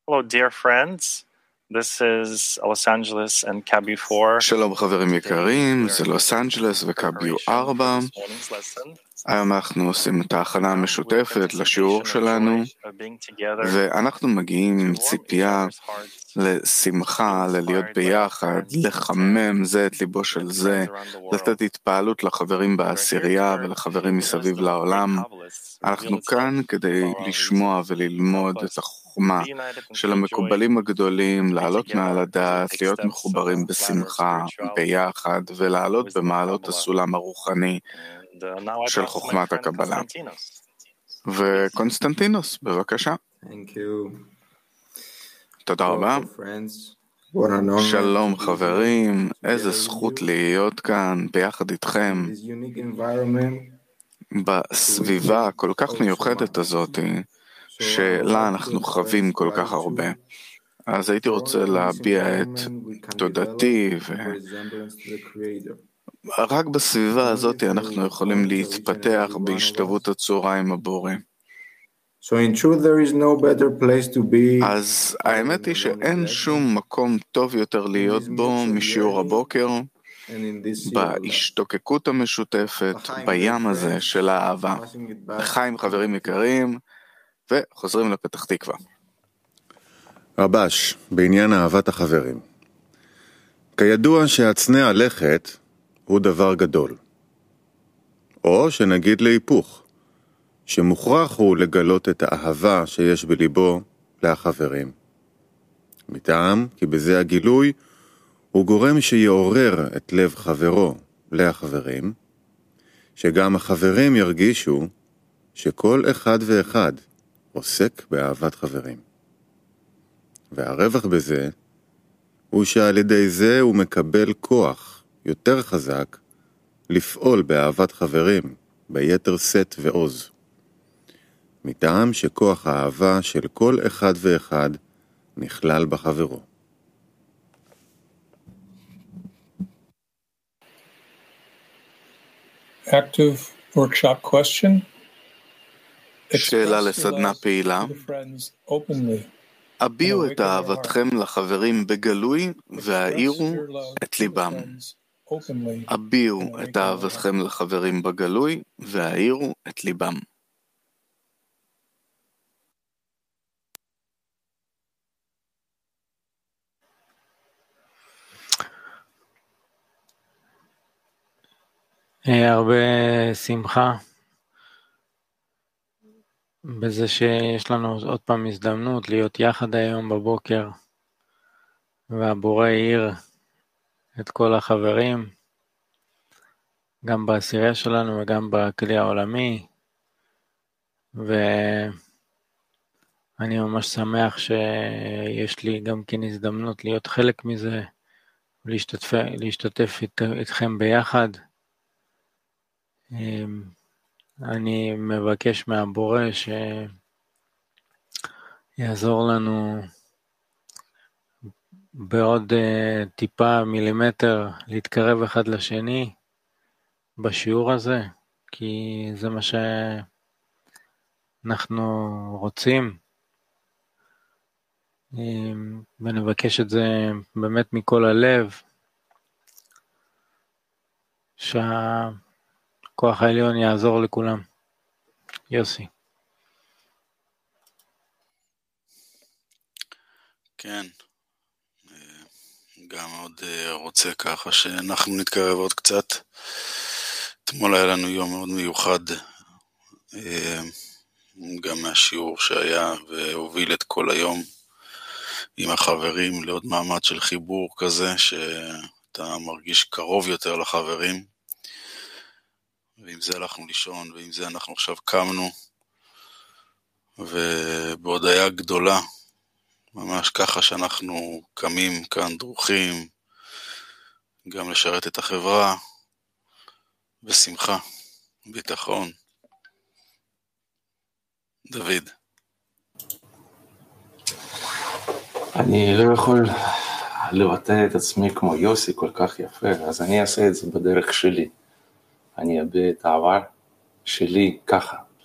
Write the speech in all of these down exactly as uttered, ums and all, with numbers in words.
Hello, dear friends. This is Los Angeles and Cabby four. שלום חברים יקרים, זה לוס אנג'לס וקביו ארבע. היום אנחנו עושים את ההכנה המשותפת לשיעור שלנו, ואנחנו מגיעים עם ציפייה לשמחה, ללהיות ביחד, לחמם זה את ליבו של זה, לתת התפעלות לחברים בעשירייה ולחברים מסביב לעולם. אנחנו כאן כדי לשמוע וללמוד את החוכמה של המקובלים הגדולים, לעלות מעל הדעת, להיות מחוברים בשמחה, ביחד, ולעלות במעלות הסולם הרוחני של חוכמת הקבלה. וקונסטנטינוס, בבקשה. תודה רבה. שלום חברים, איזה זכות להיות כאן ביחד איתכם בסביבה כל כך מיוחדת הזאת שלה אנחנו חווים כל כך הרבה. אז הייתי רוצה להביע את תודתי, ורק בסביבה הזאת אנחנו יכולים להתפתח בהשתוות הצורה עם הבורא. אז האמת היא שאין שום מקום טוב יותר להיות בו משיעור הבוקר, בהשתוקקות המשותפת, בים הזה של האהבה. לחיים חברים יקרים, וחוזרים לפתח תקווה. רבש, בעניין אהבת החברים. כידוע שהצנע לכת הוא דבר גדול. או שנגיד להיפוך, שמוכרח הוא לגלות את האהבה שיש בליבו לחברים. מטעם, כי בזה הגילוי הוא גורם שיעורר את לב חברו לחברים, שגם החברים ירגישו שכל אחד ואחד עוסק באהבת חברים. והרווח בזה הוא שעל ידי זה הוא מקבל כוח יותר חזק לפעול באהבת חברים ביתר שאת ועוז. מטעם שכוח האהבה של כל אחד ואחד נכלל בחברו. Active workshop question. שאלה לסדנה פעילה. הביעו את אהבתכם לחברים בגלוי והאירו את ליבם. הביעו את אהבתכם לחברים בגלוי והאירו את ליבם. הרבה שמחה בזה שיש לנו עוד פעם הזדמנות להיות יחד היום בבוקר, והבורא העיר את כל החברים, גם בעשירייה שלנו וגם בכלי העולמי, ואני ממש שמח שיש לי גם כן הזדמנות להיות חלק מזה, ולהשתתף, להשתתף אית, איתכם ביחד. אני מבקש מהבורא שיעזור לנו בעוד uh, טיפה מילימטר להתקרב אחד לשני בשיעור הזה, כי זה מה שאנחנו רוצים, ונבקש את זה באמת מכל הלב, שה... כוח העליון יעזור לכולם. יוסי. כן, גם עוד רוצה ככה שאנחנו נתקרב עוד קצת. אתמול היה לנו יום מאוד מיוחד, גם מהשיעור שהיה והוביל את כל היום עם החברים לעוד מעמד של חיבור כזה, שאתה מרגיש קרוב יותר לחברים. ועם זה הלכנו לישון, ועם זה אנחנו עכשיו קמנו, ובהודעה גדולה, ממש ככה שאנחנו קמים כאן דרוכים, גם לשרת את החברה, בשמחה, ביטחון. דוד. אני לא יכול לבטא את עצמי כמו יוסי כל כך יפה, אז אני אעשה את זה בדרך שלי. אני אביע את העבר שלי ככה,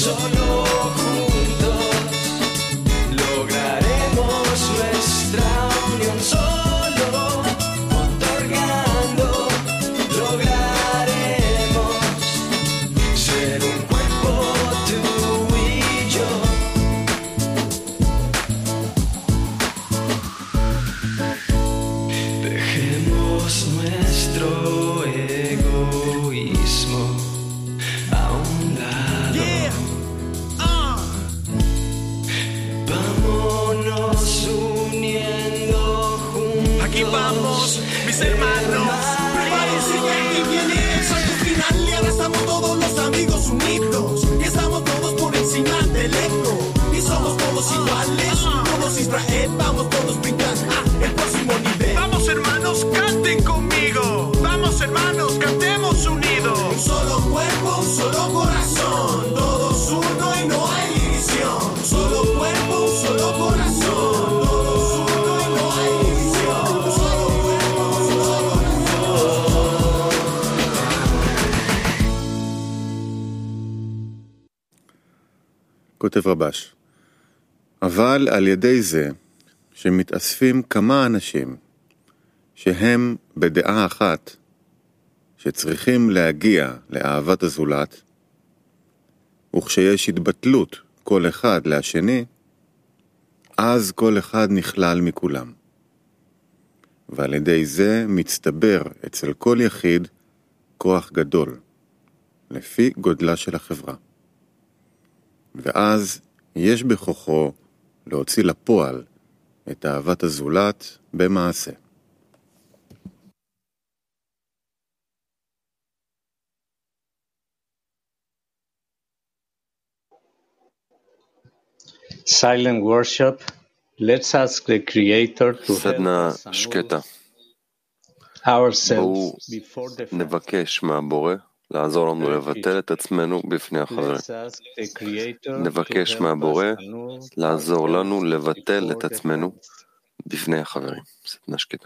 כותב רבש, אבל על ידי זה שמתאספים כמה אנשים שהם בדעה אחת שצריכים להגיע לאהבת הזולת, וכשיש התבטלות כל אחד לשני, אז כל אחד נכלל מכולם. ועל ידי זה מצטבר אצל כל יחיד כוח גדול, לפי גודלה של החברה. ואז יש בכוחו להוציא לפועל את אהבת הזולת במעשה. Silent worship. Let's ask the Creator to סדנה שקטה. בואו נבקש מהבורא לעזור לנו לבטל את עצמנו בפני החברים. נבקש מהבורא לעזור לנו לבטל את עצמנו בפני החברים. סדנה שקטה.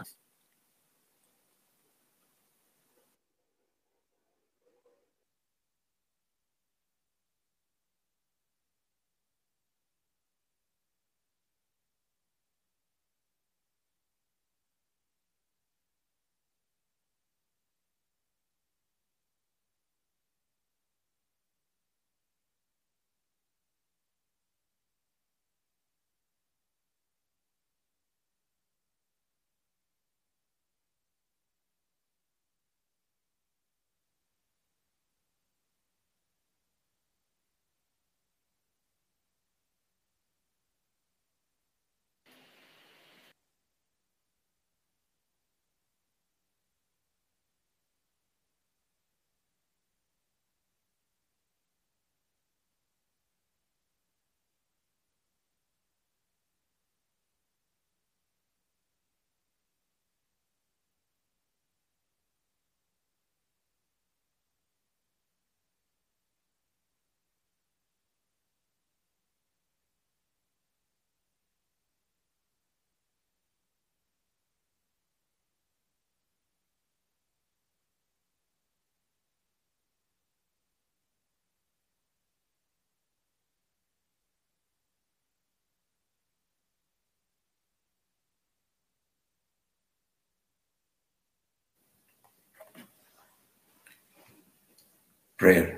Prayer.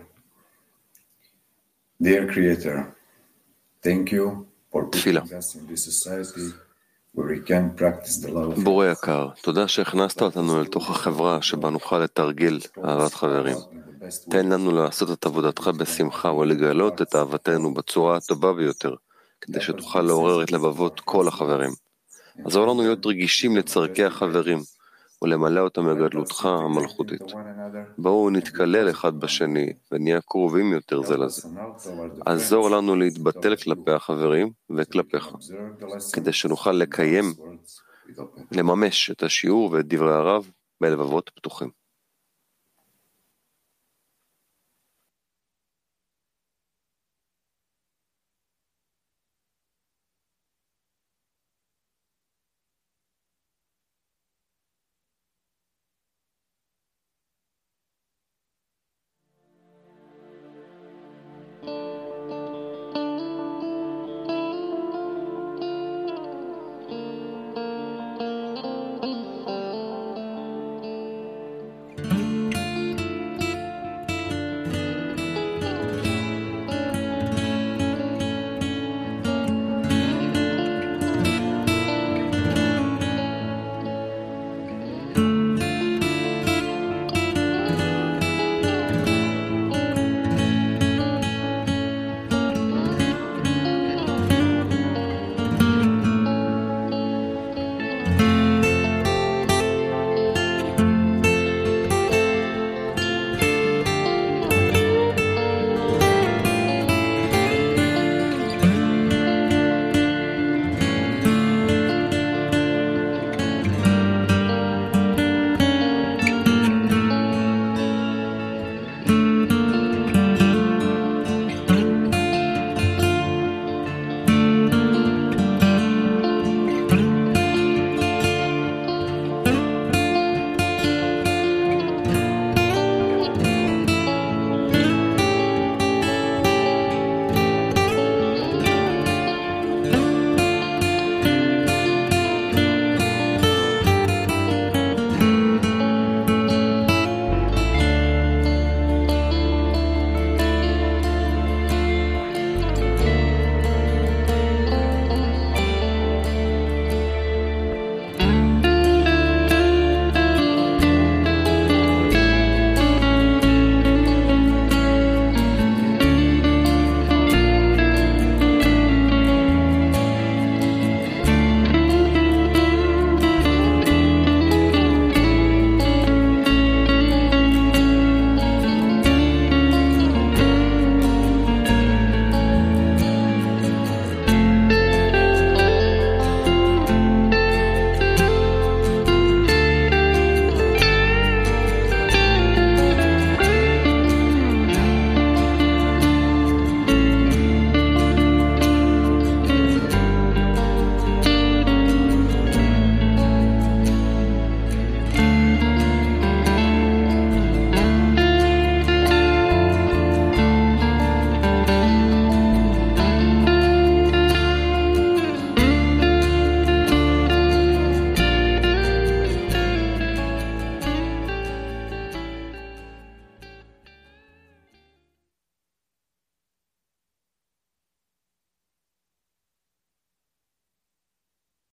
Dear Creator, thank you for putting us in this society where we can practice the love of בורא יקר, תודה שהכנסת אותנו לתוך החברה שבה נוכל לתרגיל אהבת חברים. תן לנו לעשות את עבודתך בשמחה ולגלות את אהבתנו בצורה הטובה ביותר, כדי שתוכל לעורר את לבבות כל החברים. עזור לנו להיות רגישים לצרכי החברים, ולמלא אותם בגדלותך המלכותית. בואו נתקלל אחד בשני ונהיה קרובים יותר זה לזה. עזור לנו להתבטל כלפי החברים וכלפיך, כדי שנוכל לקיים, לממש את השיעור ואת דברי הרב בלבבות פתוחים.